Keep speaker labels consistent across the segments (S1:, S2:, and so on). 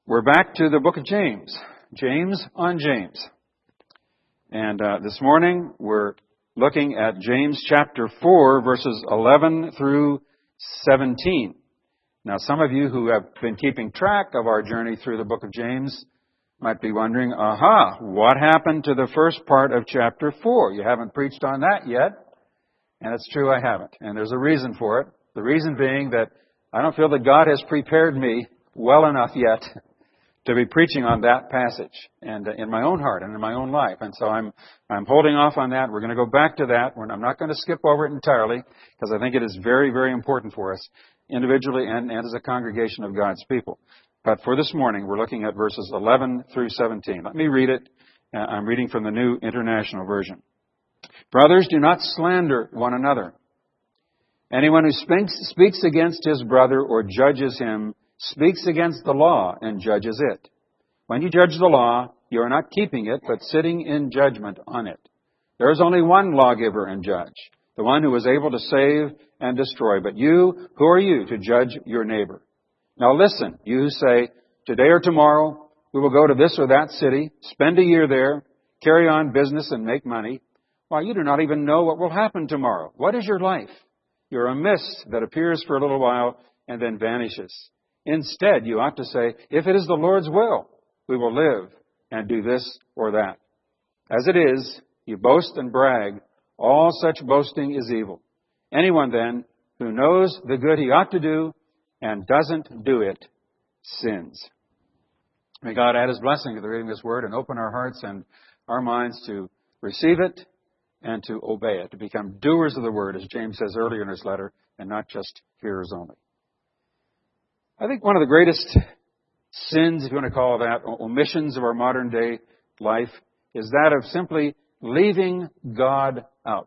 S1: We're back to the book of James. James on James. And this morning we're looking at James chapter 4, verses 11 through 17. Now, some of you who have been keeping track of our journey through the book of James might be wondering, what happened to the first part of chapter 4? You haven't preached on that yet. And it's true, I haven't. And there's a reason for it. The reason being that I don't feel that God has prepared me well enough yet to be preaching on that passage and in my own heart and in my own life. And so I'm holding off on that. We're going to go back to that. I'm not going to skip over it entirely because I think it is very, very important for us individually and as a congregation of God's people. But for this morning, we're looking at verses 11 through 17. Let me read it. I'm reading from the New International Version. Brothers, do not slander one another. Anyone who speaks against his brother or judges him speaks against the law and judges it. When you judge the law, you are not keeping it, but sitting in judgment on it. There is only one lawgiver and judge, the one who is able to save and destroy. But you, who are you to judge your neighbor? Now listen, you who say, today or tomorrow, we will go to this or that city, spend a year there, carry on business and make money. Why, you do not even know what will happen tomorrow. What is your life? You're a mist that appears for a little while and then vanishes. Instead, you ought to say, if it is the Lord's will, we will live and do this or that. As it is, you boast and brag. All such boasting is evil. Anyone then who knows the good he ought to do and doesn't do it sins. May God add His blessing to the reading of this word and open our hearts and our minds to receive it and to obey it, to become doers of the word, as James says earlier in his letter, and not just hearers only. I think one of the greatest sins, if you want to call that, omissions of our modern day life, is that of simply leaving God out.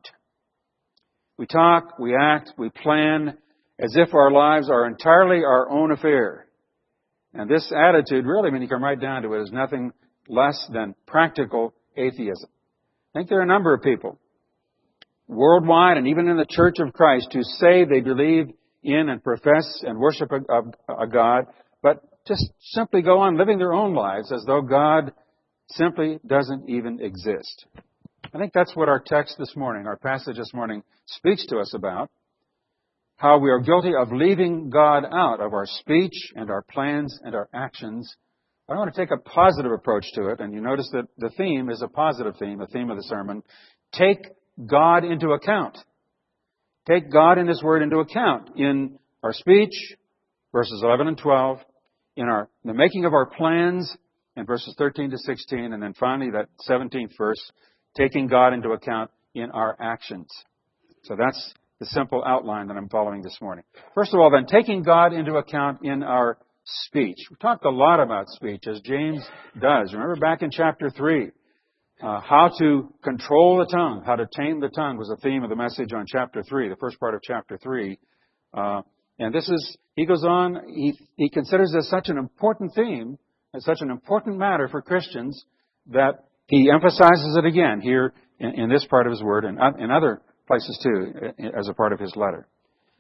S1: We talk, we act, we plan as if our lives are entirely our own affair. And this attitude, really, when you come right down to it, is nothing less than practical atheism. I think there are a number of people worldwide and even in the Church of Christ who say they believe in and profess and worship a God, but just simply go on living their own lives as though God simply doesn't even exist. I think that's what our text this morning, our passage this morning, speaks to us about. How we are guilty of leaving God out of our speech and our plans and our actions. I want to take a positive approach to it, and you notice that the theme is a positive theme, the theme of the sermon. Take God into account. Take God and His Word into account in our speech, verses 11 and 12, in the making of our plans, in verses 13 to 16, and then finally that 17th verse, taking God into account in our actions. So that's the simple outline that I'm following this morning. First of all, then, taking God into account in our speech. We talked a lot about speech, as James does. Remember back in chapter 3, how to control the tongue, how to tame the tongue was the theme of the message on chapter 3, the first part of chapter 3. And this is, he goes on, he considers this such an important theme, and such an important matter for Christians, that he emphasizes it again here in this part of his word and in other places too, as a part of his letter.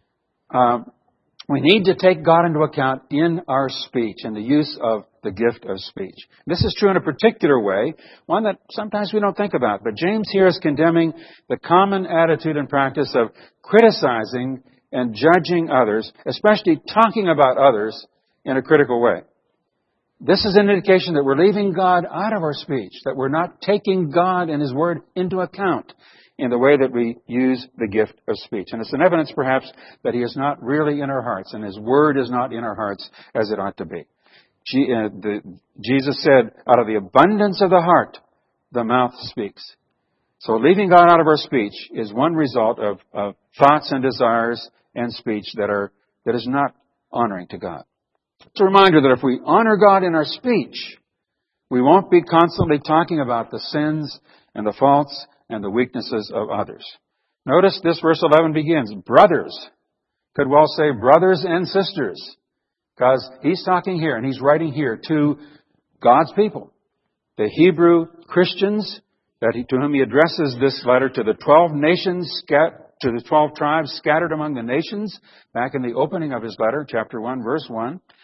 S1: We need to take God into account in our speech and the use of the gift of speech. This is true in a particular way, one that sometimes we don't think about. But James here is condemning the common attitude and practice of criticizing and judging others, especially talking about others in a critical way. This is an indication that we're leaving God out of our speech, that we're not taking God and His Word into account in the way that we use the gift of speech. And it's an evidence, perhaps, that He is not really in our hearts, and His Word is not in our hearts as it ought to be. Jesus said, out of the abundance of the heart, the mouth speaks. So leaving God out of our speech is one result of thoughts and desires and speech that is not honoring to God. It's a reminder that if we honor God in our speech, we won't be constantly talking about the sins and the faults and the weaknesses of others. Notice this verse 11 begins, brothers. Could well say brothers and sisters, because he's talking here and he's writing here to God's people, the Hebrew Christians to whom he addresses this letter, to the 12 nations, to the 12 tribes scattered among the nations, back in the opening of his letter, chapter 1, verse 1.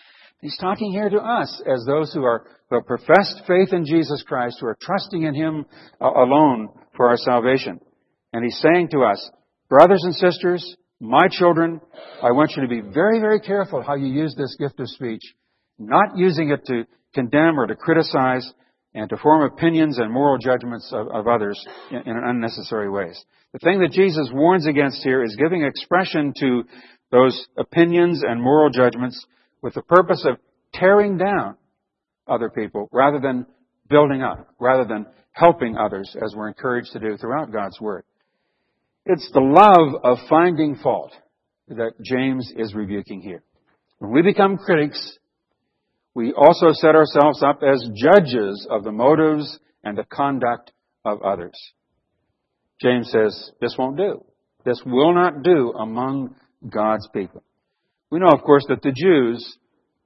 S1: He's talking here to us as those who have professed faith in Jesus Christ, who are trusting in Him alone for our salvation. And He's saying to us, brothers and sisters, my children, I want you to be very, very careful how you use this gift of speech, not using it to condemn or to criticize and to form opinions and moral judgments of others in unnecessary ways. The thing that Jesus warns against here is giving expression to those opinions and moral judgments with the purpose of tearing down other people rather than building up, rather than helping others, as we're encouraged to do throughout God's Word. It's the love of finding fault that James is rebuking here. When we become critics, we also set ourselves up as judges of the motives and the conduct of others. James says, this won't do. This will not do among God's people. We know, of course, that the Jews,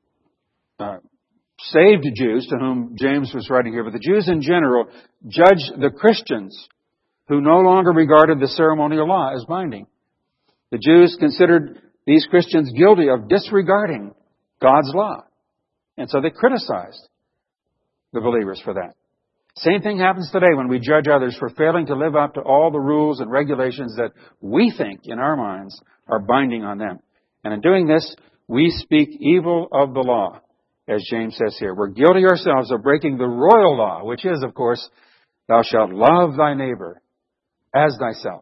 S1: saved Jews to whom James was writing here, but the Jews in general judged the Christians who no longer regarded the ceremonial law as binding. The Jews considered these Christians guilty of disregarding God's law. And so they criticized the believers for that. Same thing happens today when we judge others for failing to live up to all the rules and regulations that we think in our minds are binding on them. And in doing this, we speak evil of the law, as James says here. We're guilty ourselves of breaking the royal law, which is, of course, thou shalt love thy neighbor as thyself.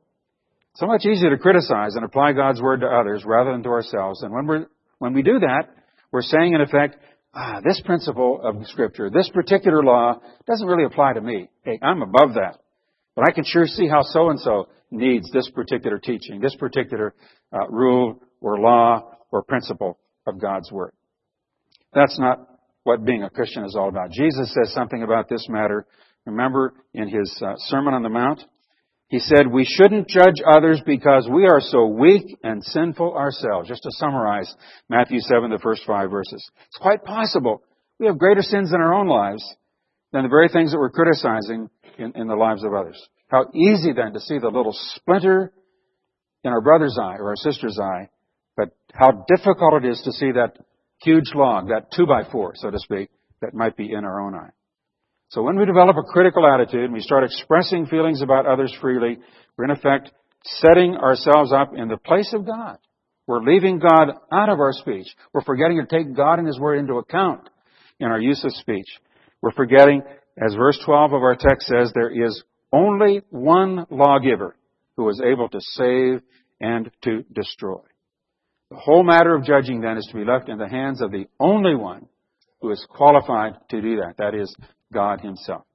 S1: So much easier to criticize and apply God's word to others rather than to ourselves. And when we do that, we're saying, in effect, this principle of Scripture, this particular law, doesn't really apply to me. Hey, I'm above that. But I can sure see how so-and-so needs this particular teaching, this particular rule or law or principle of God's Word. That's not what being a Christian is all about. Jesus says something about this matter. Remember in His Sermon on the Mount? He said, we shouldn't judge others because we are so weak and sinful ourselves. Just to summarize Matthew 7, the first 5 verses. It's quite possible we have greater sins in our own lives than the very things that we're criticizing in the lives of others. How easy then to see the little splinter in our brother's eye or our sister's eye, but how difficult it is to see that huge log, that 2x4, so to speak, that might be in our own eye. So when we develop a critical attitude and we start expressing feelings about others freely, we're in effect setting ourselves up in the place of God. We're leaving God out of our speech. We're forgetting to take God and His Word into account in our use of speech. We're forgetting, as verse 12 of our text says, there is only one lawgiver who is able to save and to destroy. The whole matter of judging then is to be left in the hands of the only one who is qualified to do that. That is God Himself.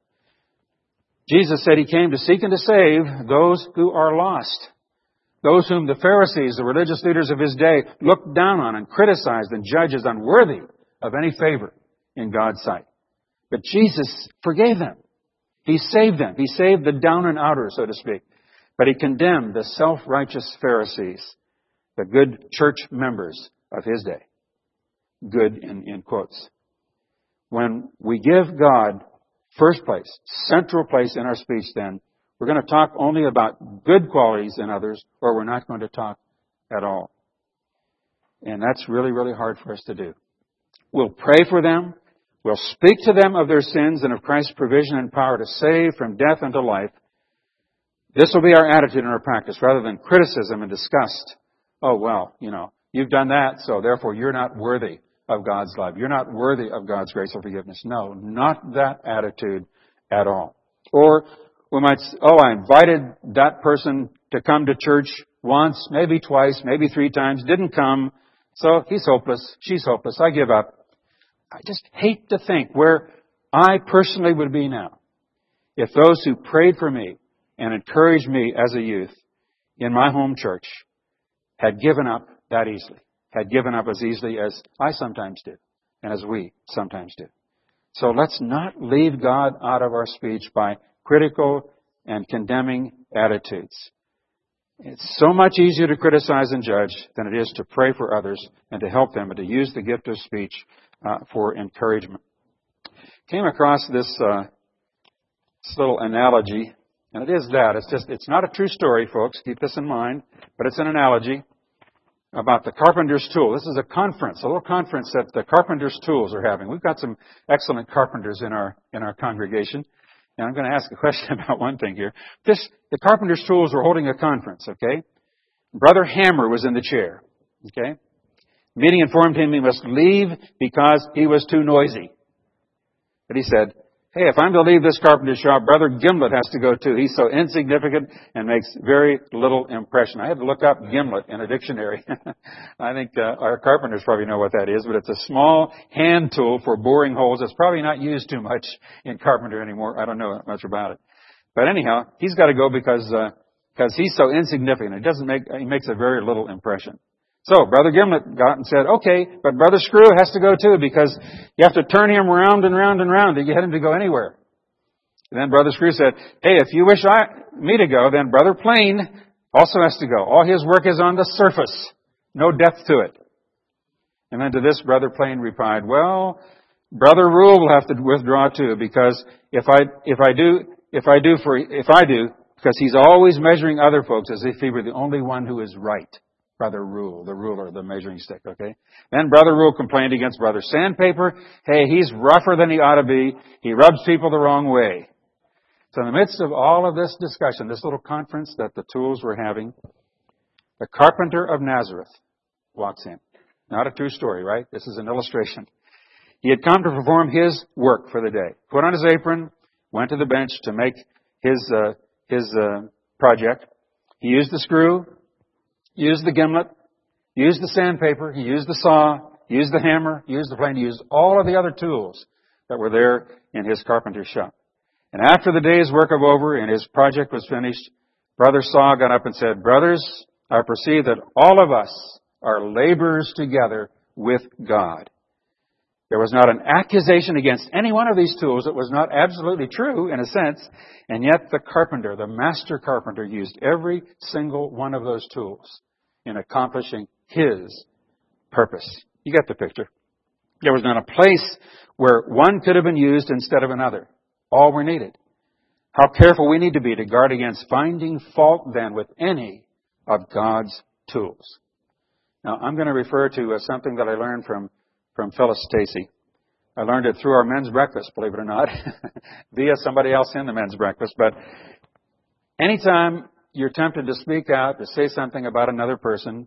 S1: Jesus said He came to seek and to save those who are lost. Those whom the Pharisees, the religious leaders of His day, looked down on and criticized and judged as unworthy of any favor in God's sight. But Jesus forgave them. He saved them. He saved the down and outer, so to speak. But He condemned the self-righteous Pharisees, the good church members of His day. Good in quotes. When we give God first place, central place in our speech, then we're going to talk only about good qualities in others, or we're not going to talk at all. And that's really, really hard for us to do. We'll pray for them. We'll speak to them of their sins and of Christ's provision and power to save from death unto life. This will be our attitude and our practice, rather than criticism and disgust. Oh, well, you've done that, so therefore you're not worthy of God's love. You're not worthy of God's grace or forgiveness. No, not that attitude at all. Or we might say, I invited that person to come to church once, maybe twice, maybe 3 times, didn't come, so he's hopeless, she's hopeless, I give up. I just hate to think where I personally would be now if those who prayed for me and encouraged me as a youth in my home church had given up that easily. Had given up as easily as I sometimes do, and as we sometimes do. So let's not leave God out of our speech by critical and condemning attitudes. It's so much easier to criticize and judge than it is to pray for others and to help them and to use the gift of speech for encouragement. Came across this little analogy, and it is that. It's not a true story, folks. Keep this in mind, but it's an analogy. about the carpenter's tool. This is a conference, a little conference that the carpenter's tools are having. We've got some excellent carpenters in our congregation. And I'm going to ask a question about one thing here. The carpenter's tools were holding a conference, okay? Brother Hammer was in the chair, okay? The meeting informed him he must leave because he was too noisy. But he said, hey, if I'm to leave this carpenter shop, Brother Gimlet has to go too. He's so insignificant and makes very little impression. I had to look up Gimlet in a dictionary. I think our carpenters probably know what that is, but it's a small hand tool for boring holes. It's probably not used too much in carpenter anymore. I don't know much about it. But anyhow, he's got to go because he's so insignificant. He makes a very little impression. So Brother Gimlet got and said, okay, but Brother Screw has to go too because you have to turn him round and round and round to get him to go anywhere. And then Brother Screw said, hey, if you wish me to go, then Brother Plain also has to go. All his work is on the surface. No depth to it. And then to this Brother Plain replied, well, Brother Rule will have to withdraw too because if I do, because he's always measuring other folks as if he were the only one who is right. Brother Rule, the ruler, the measuring stick, okay? Then Brother Rule complained against Brother Sandpaper. Hey, he's rougher than he ought to be. He rubs people the wrong way. So in the midst of all of this discussion, this little conference that the tools were having, the carpenter of Nazareth walks in. Not a true story, right? This is an illustration. He had come to perform his work for the day. Put on his apron, went to the bench to make his project. He used the screw, used the gimlet, used the sandpaper, he used the saw, used the hammer, used the plane, he used all of the other tools that were there in his carpenter's shop. And after the day's work was over and his project was finished, Brother Saw got up and said, brothers, I perceive that all of us are laborers together with God. There was not an accusation against any one of these tools. It was not absolutely true in a sense. And yet the carpenter, the master carpenter, used every single one of those tools in accomplishing his purpose. You get the picture. There was not a place where one could have been used instead of another. All were needed. How careful we need to be to guard against finding fault then with any of God's tools. Now, I'm going to refer to something that I learned from Phyllis Stacy. I learned it through our men's breakfast, believe it or not, via somebody else in the men's breakfast. But anytime you're tempted to speak out, to say something about another person,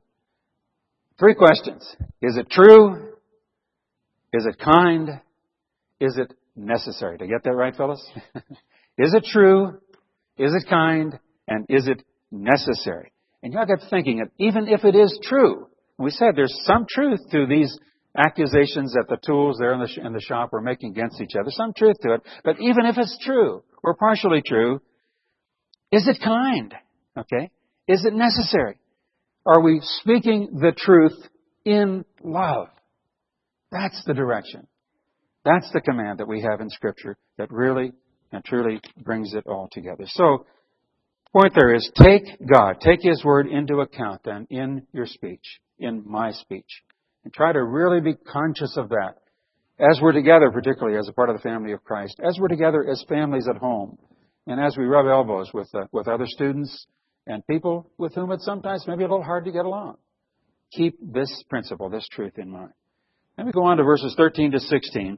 S1: 3 questions. Is it true? Is it kind? Is it necessary? Did I get that right, Phyllis? Is it true? Is it kind? And is it necessary? And y'all get thinking that even if it is true, we said there's some truth to these accusations that the tools there in the shop are making against each other. Some truth to it. But even if it's true, or partially true, is it kind? Okay? Is it necessary? Are we speaking the truth in love? That's the direction. That's the command that we have in Scripture that really and truly brings it all together. So, point there is, take God, take His Word into account then in your speech, in my speech. And try to really be conscious of that as we're together, particularly as a part of the family of Christ, as we're together as families at home, and as we rub elbows with other students and people with whom it's sometimes maybe a little hard to get along. Keep this principle, this truth in mind. Let me go on to verses 13 to 16.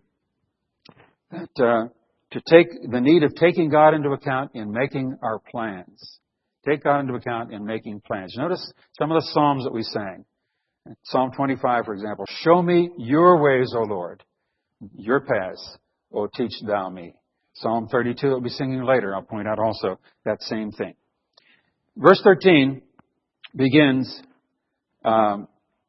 S1: To take the need of taking God into account in making our plans. Take God into account in making plans. Notice some of the Psalms that we sang. Psalm 25, for example. Show me your ways, O Lord. Your paths, O teach thou me. Psalm 32 that we'll be singing later. I'll point out also that same thing. Verse 13 begins, the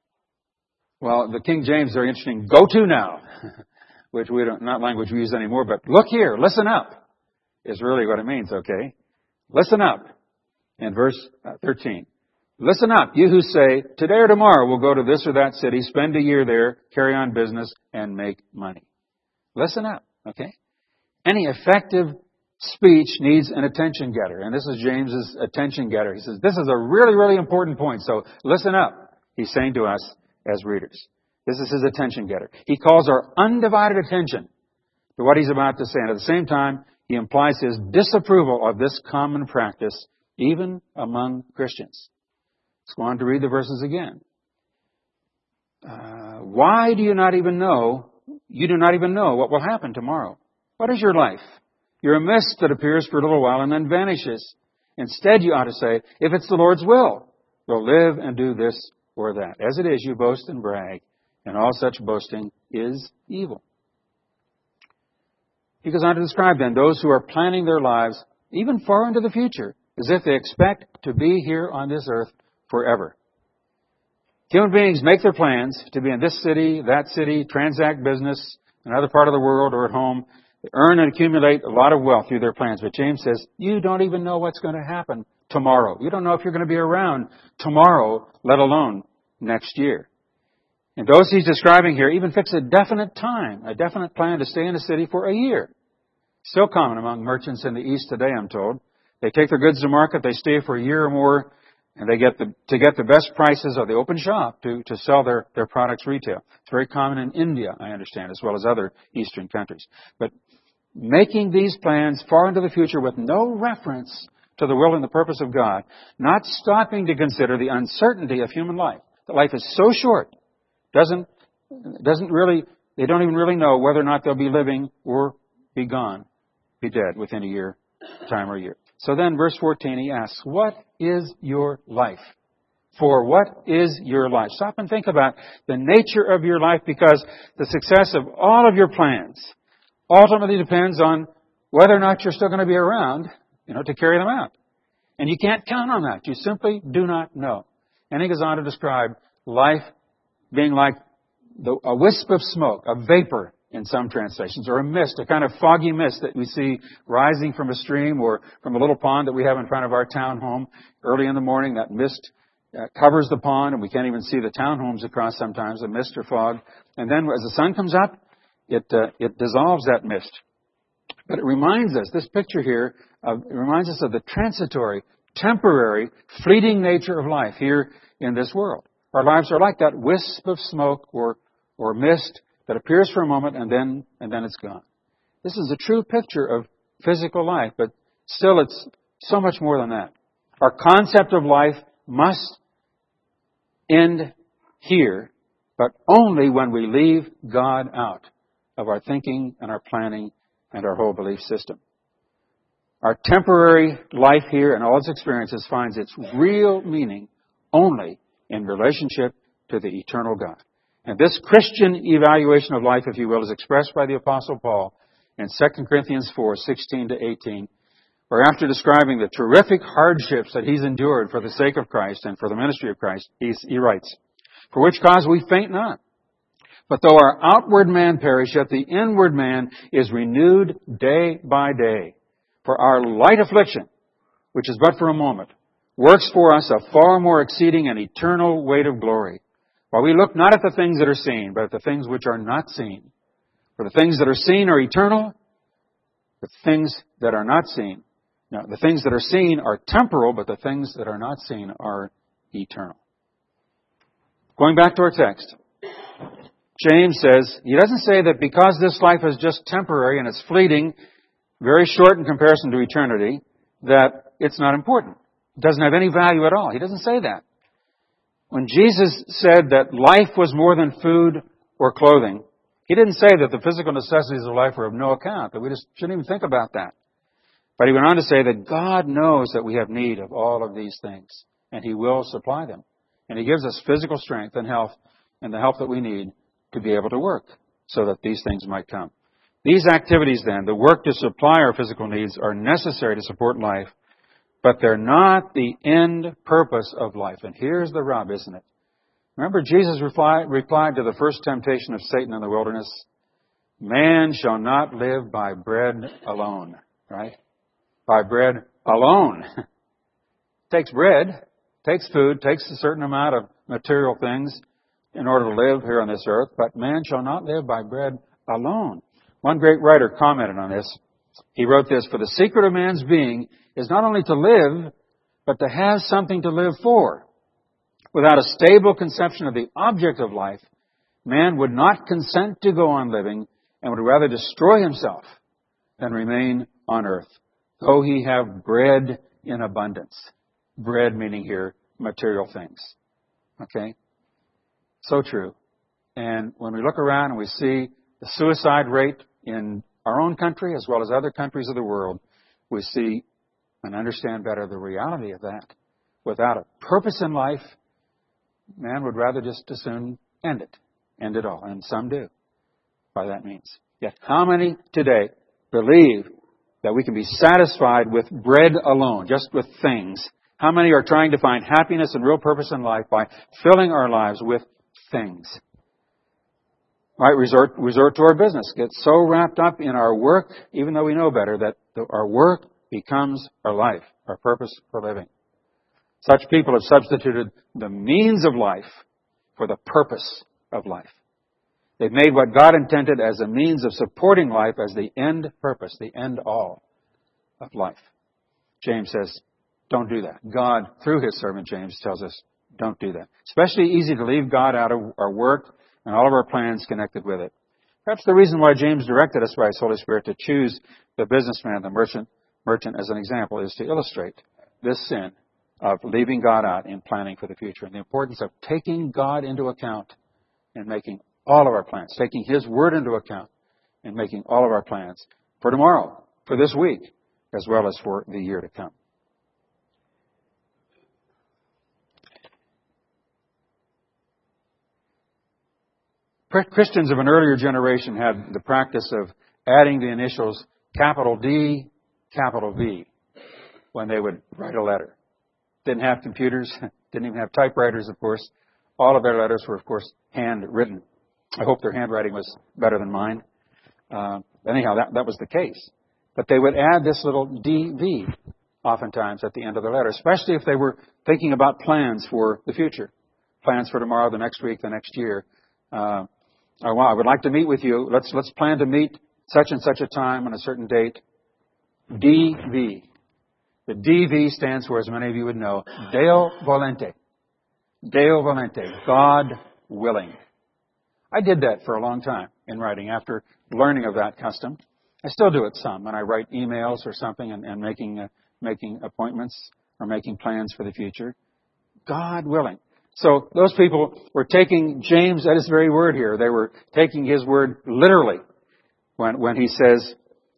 S1: King James, very interesting. Go to now. Which we don't, not language we use anymore, but look here, listen up, is really what it means, okay? Listen up. In verse 13. Listen up, you who say, today or tomorrow we'll go to this or that city, spend a year there, carry on business, and make money. Listen up, okay? Any effective speech needs an attention getter, and this is James's attention getter. He says, this is a really, really important point, so listen up, he's saying to us as readers. This is his attention getter. He calls our undivided attention to what he's about to say. And at the same time, he implies his disapproval of this common practice, even among Christians. Let's go on to read the verses again. why do you not even know? You do not even know what will happen tomorrow. What is your life? You're a mist that appears for a little while and then vanishes. Instead, you ought to say, if it's the Lord's will, we'll live and do this or that. As it is, you boast and brag, and all such boasting is evil. He goes on to describe then those who are planning their lives even far into the future, as if they expect to be here on this earth forever. Human beings make their plans to be in this city, that city, transact business, another part of the world, or at home. They earn and accumulate a lot of wealth through their plans. But James says, you don't even know what's going to happen tomorrow. You don't know if you're going to be around tomorrow, let alone next year. And those he's describing here even fix a definite time, a definite plan to stay in a city for a year. Still common among merchants in the East today, I'm told. They take their goods to market, they stay for a year or more, and they get the best prices, or they open shop to sell their products retail. It's very common in India, I understand, as well as other Eastern countries. But making these plans far into the future with no reference to the will and the purpose of God, not stopping to consider the uncertainty of human life. That life is so short, they don't even really know whether or not they'll be living or be gone, be dead within a year, time or year. So then, verse 14, he asks, what is your life? For what is your life? Stop and think about the nature of your life, because the success of all of your plans ultimately depends on whether or not you're still going to be around, to carry them out. And you can't count on that. You simply do not know. And he goes on to describe life being like a wisp of smoke, a vapor in some translations, or a mist, a kind of foggy mist that we see rising from a stream or from a little pond that we have in front of our town home. Early in the morning, that mist covers the pond, and we can't even see the townhomes across sometimes, the mist or fog. And then as the sun comes up, it dissolves that mist. But it reminds us, this picture here, it reminds us of the transitory, temporary, fleeting nature of life here in this world. Our lives are like that wisp of smoke or mist that appears for a moment and then it's gone. This is a true picture of physical life, but still it's so much more than that. Our concept of life must end here, but only when we leave God out of our thinking and our planning and our whole belief system. Our temporary life here and all its experiences finds its real meaning only in relationship to the eternal God. And this Christian evaluation of life, if you will, is expressed by the Apostle Paul in 2 Corinthians 4:16-18, where after describing the terrific hardships that he's endured for the sake of Christ and for the ministry of Christ, he writes, "For which cause we faint not. But though our outward man perish, yet the inward man is renewed day by day. For our light affliction, which is but for a moment, works for us a far more exceeding and eternal weight of glory. While we look not at the things that are seen, but at the things which are not seen. For the things that are seen are eternal, the things that are not seen. Now, the things that are seen are temporal, but the things that are not seen are eternal." Going back to our text, James says, he doesn't say that because this life is just temporary and it's fleeting, very short in comparison to eternity, that it's not important. It doesn't have any value at all. He doesn't say that. When Jesus said that life was more than food or clothing, he didn't say that the physical necessities of life are of no account, that we just shouldn't even think about that. But he went on to say that God knows that we have need of all of these things, and he will supply them. And he gives us physical strength and health and the help that we need to be able to work so that these things might come. These activities then, the work to supply our physical needs, are necessary to support life, but they're not the end purpose of life. And here's the rub, isn't it? Remember, Jesus replied to the first temptation of Satan in the wilderness, "Man shall not live by bread alone," right? By bread alone. Takes bread, takes food, takes a certain amount of material things in order to live here on this earth, but man shall not live by bread alone. One great writer commented on this. He wrote this, "For the secret of man's being is not only to live, but to have something to live for. Without a stable conception of the object of life, man would not consent to go on living and would rather destroy himself than remain on earth, though he have bread in abundance." Bread meaning here material things. Okay? So true. And when we look around and we see the suicide rate in our own country as well as other countries of the world, we see and understand better the reality of that. Without a purpose in life, man would rather just as soon end it all. And some do by that means. Yet how many today believe that we can be satisfied with bread alone, just with things? How many are trying to find happiness and real purpose in life by filling our lives with things? Right, resort to our business. Get so wrapped up in our work, even though we know better, that our work becomes our life, our purpose for living. Such people have substituted the means of life for the purpose of life. They've made what God intended as a means of supporting life as the end purpose, the end all of life. James says, don't do that. God, through His servant James, tells us, don't do that. Especially easy to leave God out of our work and all of our plans connected with it. Perhaps the reason why James directed us by His Holy Spirit to choose the businessman, the merchant as an example, is to illustrate this sin of leaving God out in planning for the future and the importance of taking God into account and making all of our plans, taking His Word into account and making all of our plans for tomorrow, for this week, as well as for the year to come. Christians of an earlier generation had the practice of adding the initials capital D, capital V when they would write a letter. Didn't have computers, didn't even have typewriters, of course. All of their letters were, of course, handwritten. I hope their handwriting was better than mine. Anyhow, that was the case. But they would add this little DV oftentimes at the end of their letter, especially if they were thinking about plans for the future, plans for tomorrow, the next week, the next year. I would like to meet with you. Let's plan to meet such and such a time on a certain date. DV. The DV stands for, as many of you would know, Deo Volente. Deo Volente. God willing. I did that for a long time in writing after learning of that custom. I still do it some when I write emails or something and making appointments or making plans for the future. God willing. So those people were taking James at his very word here. They were taking his word literally when he says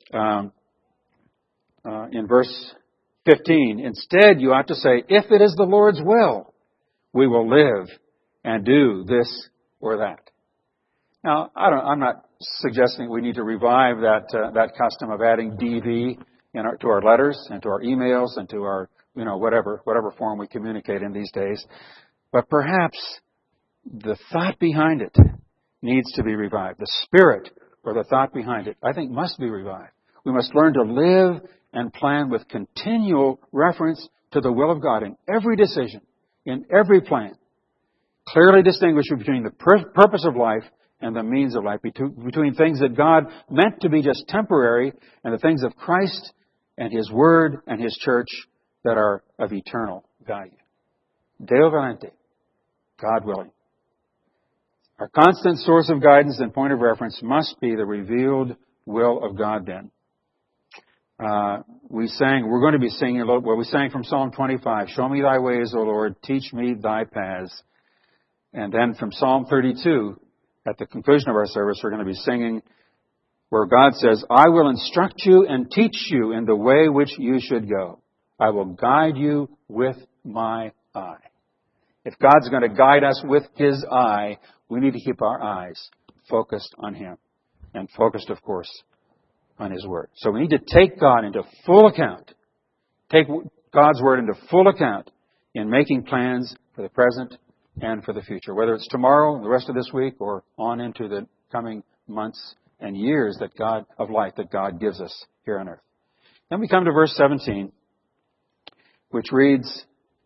S1: in verse 15, instead you ought to say, if it is the Lord's will, we will live and do this or that. Now, I'm not suggesting we need to revive that custom of adding DV to our letters and to our emails and to our, whatever form we communicate in these days. But perhaps the thought behind it needs to be revived. The spirit or the thought behind it, I think, must be revived. We must learn to live and plan with continual reference to the will of God in every decision, in every plan. Clearly distinguish between the purpose of life and the means of life, between things that God meant to be just temporary and the things of Christ and His Word and His church that are of eternal value. Deo Volente, God willing. Our constant source of guidance and point of reference must be the revealed will of God then. We're going to be singing a little, we sang from Psalm 25, show me thy ways, O Lord, teach me thy paths. And then from Psalm 32, at the conclusion of our service, we're going to be singing where God says, I will instruct you and teach you in the way which you should go. I will guide you with my eye. If God's going to guide us with His eye, we need to keep our eyes focused on Him and focused, of course, on His Word. So we need to take God into full account, take God's Word into full account in making plans for the present and for the future, whether it's tomorrow, the rest of this week, or on into the coming months and years of life that God gives us here on earth. Then we come to verse 17, which reads,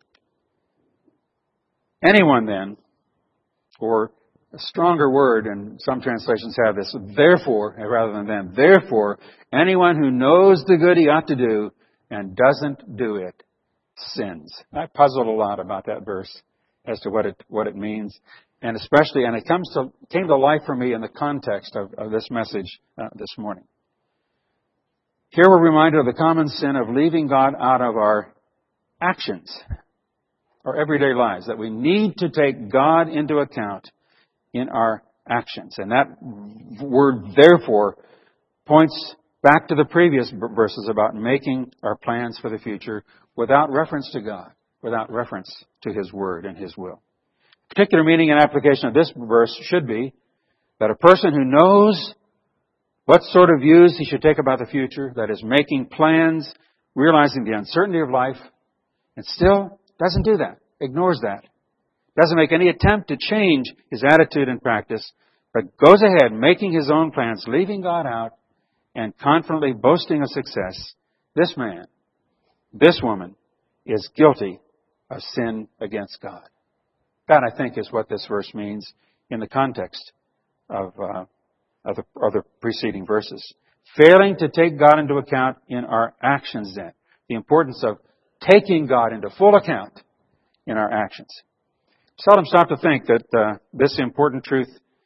S1: anyone then, or a stronger word, and some translations have this, therefore, rather than then, therefore, anyone who knows the good he ought to do and doesn't do it, sins. I puzzled a lot about that verse as to what it means, and especially, and it came to life for me in the context of this message this morning. Here we're reminded of the common sin of leaving God out of our actions, our everyday lives, that we need to take God into account in our actions. And that word, therefore, points back to the previous verses about making our plans for the future without reference to God, without reference to His Word and His will. Particular meaning and application of this verse should be that a person who knows what sort of views he should take about the future, that is making plans, realizing the uncertainty of life, and still doesn't do that, ignores that, doesn't make any attempt to change his attitude and practice, but goes ahead making his own plans, leaving God out, and confidently boasting of success. This man, this woman, is guilty of sin against God. That, I think, is what this verse means in the context of the preceding verses. Failing to take God into account in our actions, then. The importance of taking God into full account in our actions. Seldom stop to think that this important truth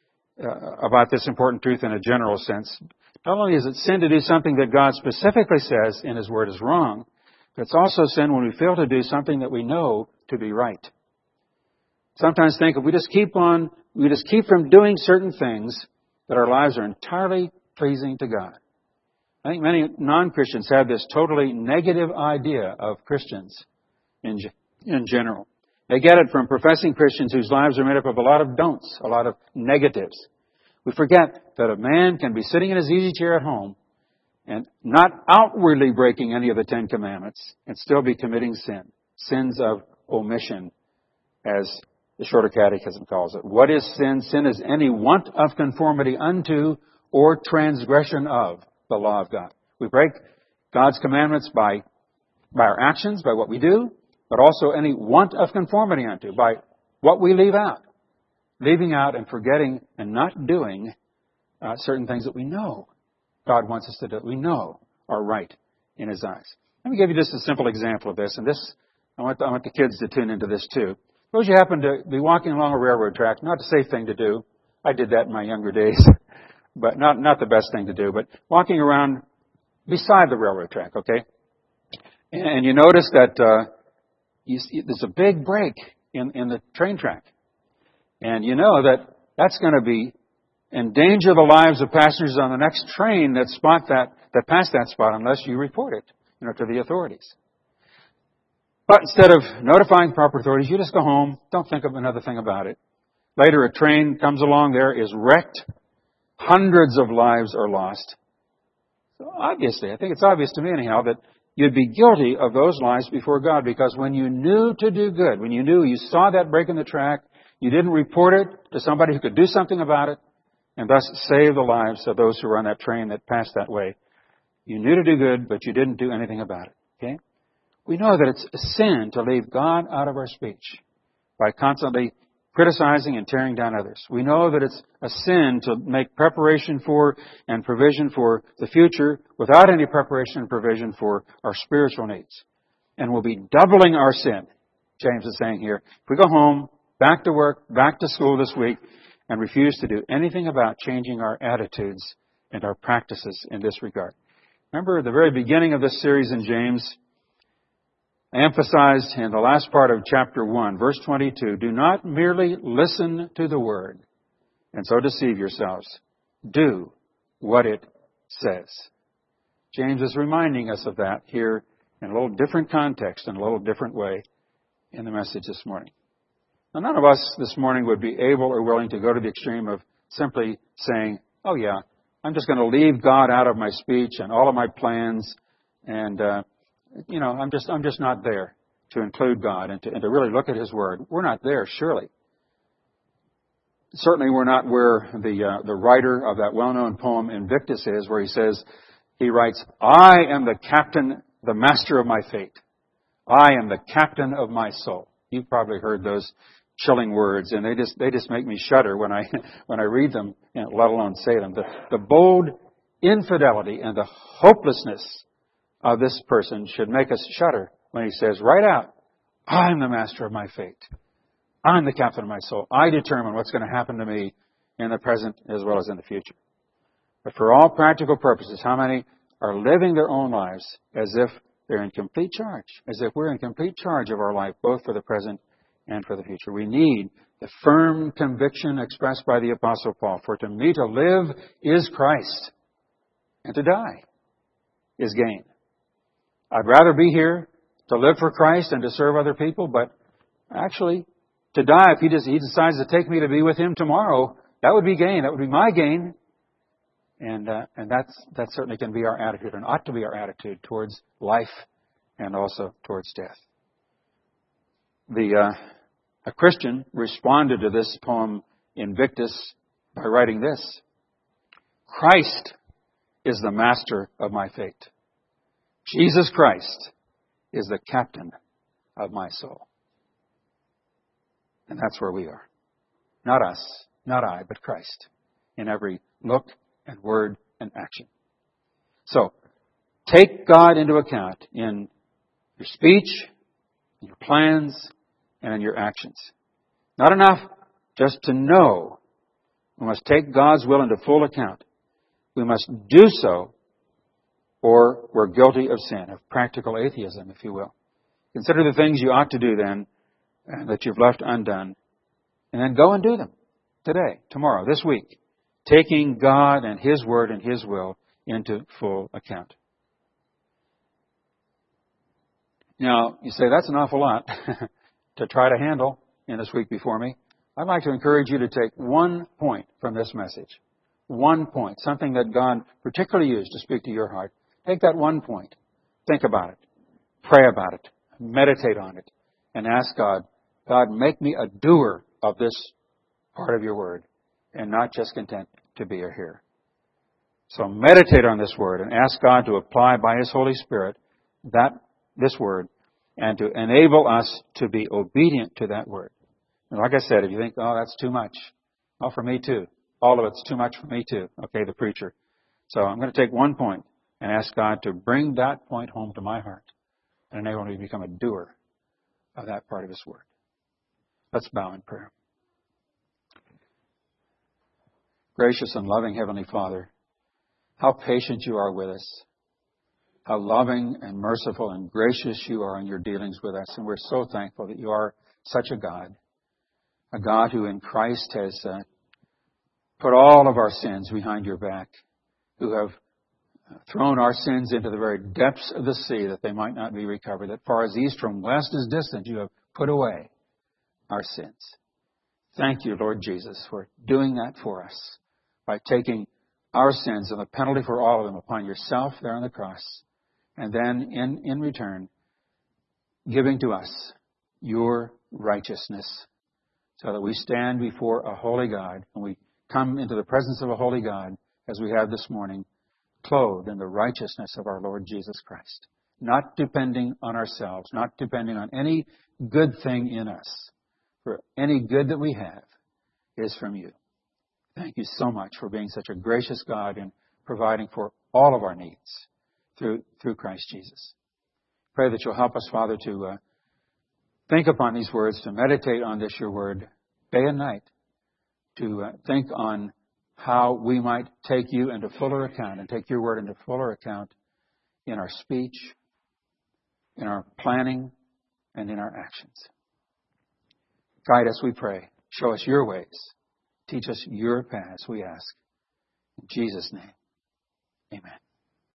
S1: in a general sense. Not only is it sin to do something that God specifically says in His Word is wrong, but it's also sin when we fail to do something that we know to be right. Sometimes think if we just keep from doing certain things, that our lives are entirely pleasing to God. I think many non-Christians have this totally negative idea of Christians in general. They get it from professing Christians whose lives are made up of a lot of don'ts, a lot of negatives. We forget that a man can be sitting in his easy chair at home and not outwardly breaking any of the Ten Commandments and still be committing sins of omission, as the Shorter Catechism calls it. What is sin? Sin is any want of conformity unto or transgression of the law of God. We break God's commandments by our actions, by what we do, but also any want of conformity unto, by what we leave out. Leaving out and forgetting and not doing certain things that we know God wants us to do, we know are right in His eyes. Let me give you just a simple example of this, and this I want the kids to tune into this too. Suppose you happen to be walking along a railroad track, not a safe thing to do. I did that in my younger days, but not the best thing to do, but walking around beside the railroad track, okay? And you notice that there's a big break in the train track. And you know that's going to be endanger the lives of passengers on the next train that pass that spot unless you report it, to the authorities. But instead of notifying the proper authorities, you just go home, don't think of another thing about it. Later, a train comes along there, is wrecked, hundreds of lives are lost. So obviously, I think it's obvious to me anyhow, that you'd be guilty of those lives before God, because when you knew to do good, when you saw that break in the track, you didn't report it to somebody who could do something about it, and thus save the lives of those who were on that train that passed that way. You knew to do good, but you didn't do anything about it. Okay? We know that it's a sin to leave God out of our speech by constantly criticizing and tearing down others. We know that it's a sin to make preparation for and provision for the future without any preparation and provision for our spiritual needs. And we'll be doubling our sin, James is saying here. If we go home, back to work, back to school this week, and refuse to do anything about changing our attitudes and our practices in this regard. Remember, at the very beginning of this series in James, I emphasized in the last part of chapter 1, verse 22, do not merely listen to the word and so deceive yourselves. Do what it says. James is reminding us of that here in a little different context, in a little different way in the message this morning. Now, none of us this morning would be able or willing to go to the extreme of simply saying, oh yeah, I'm just going to leave God out of my speech and all of my plans, and I'm just not there to include God and to really look at His Word. We're not there, surely. Certainly, we're not where the writer of that well-known poem Invictus is, where he writes, "I am the captain, the master of my fate. I am the captain of my soul." You've probably heard those chilling words, and they just make me shudder when I read them, let alone say them. The bold infidelity and the hopelessness of this person should make us shudder when he says right out, "I'm the master of my fate. I'm the captain of my soul. I determine what's going to happen to me in the present as well as in the future." But for all practical purposes, how many are living their own lives as if they're in complete charge, as if we're in complete charge of our life, both for the present and for the future? We need The firm conviction expressed by the Apostle Paul, for to me to live is Christ, and to die is gain. I'd rather be here to live for Christ and to serve other people, but actually to die, if He decides to take me to be with Him tomorrow, that would be gain. That would be my gain. And that certainly can be our attitude and ought to be our attitude towards life and also towards death. A Christian responded to this poem Invictus by writing this: Christ is the master of my fate. Jesus Christ is the captain of my soul. And that's where we are. Not us, not I, but Christ in every look and word and action. So, take God into account in your speech, in your plans, and in your actions. Not enough just to know. We must take God's will into full account. We must do so, or we're guilty of sin, of practical atheism, if you will. Consider the things you ought to do then, that you've left undone, and then go and do them today, tomorrow, this week, taking God and His Word and His will into full account. Now, you say, that's an awful lot to try to handle in this week before me. I'd like to encourage you to take one point from this message. One point, something that God particularly used to speak to your heart. Take that one point. Think about it. Pray about it. Meditate on it. And ask God, God, make me a doer of this part of your word and not just content to be a hearer. So meditate on this word and ask God to apply by His Holy Spirit this word and to enable us to be obedient to that word. And like I said, if you think, oh, that's too much. Oh, for me too. All of it's too much for me too. Okay, the preacher. So I'm going to take one point and ask God to bring that point home to my heart and enable me to become a doer of that part of His word. Let's bow in prayer. Gracious and loving Heavenly Father, how patient You are with us. How loving and merciful and gracious You are in Your dealings with us. And we're so thankful that You are such a God who in Christ has put all of our sins behind Your back, who have thrown our sins into the very depths of the sea that they might not be recovered. That far as east from west is distant, You have put away our sins. Thank You, Lord Jesus, for doing that for us by taking our sins and the penalty for all of them upon Yourself there on the cross, and then in return giving to us Your righteousness so that we stand before a holy God and we come into the presence of a holy God as we have this morning, clothed in the righteousness of our Lord Jesus Christ, not depending on ourselves, not depending on any good thing in us. For any good that we have is from You. Thank You so much for being such a gracious God and providing for all of our needs through Christ Jesus. Pray that You'll help us, Father, to think upon these words, to meditate on this Your word day and night, to think on how we might take You into fuller account and take Your word into fuller account in our speech, in our planning, and in our actions. Guide us, we pray. Show us Your ways. Teach us Your paths, we ask. In Jesus' name, amen.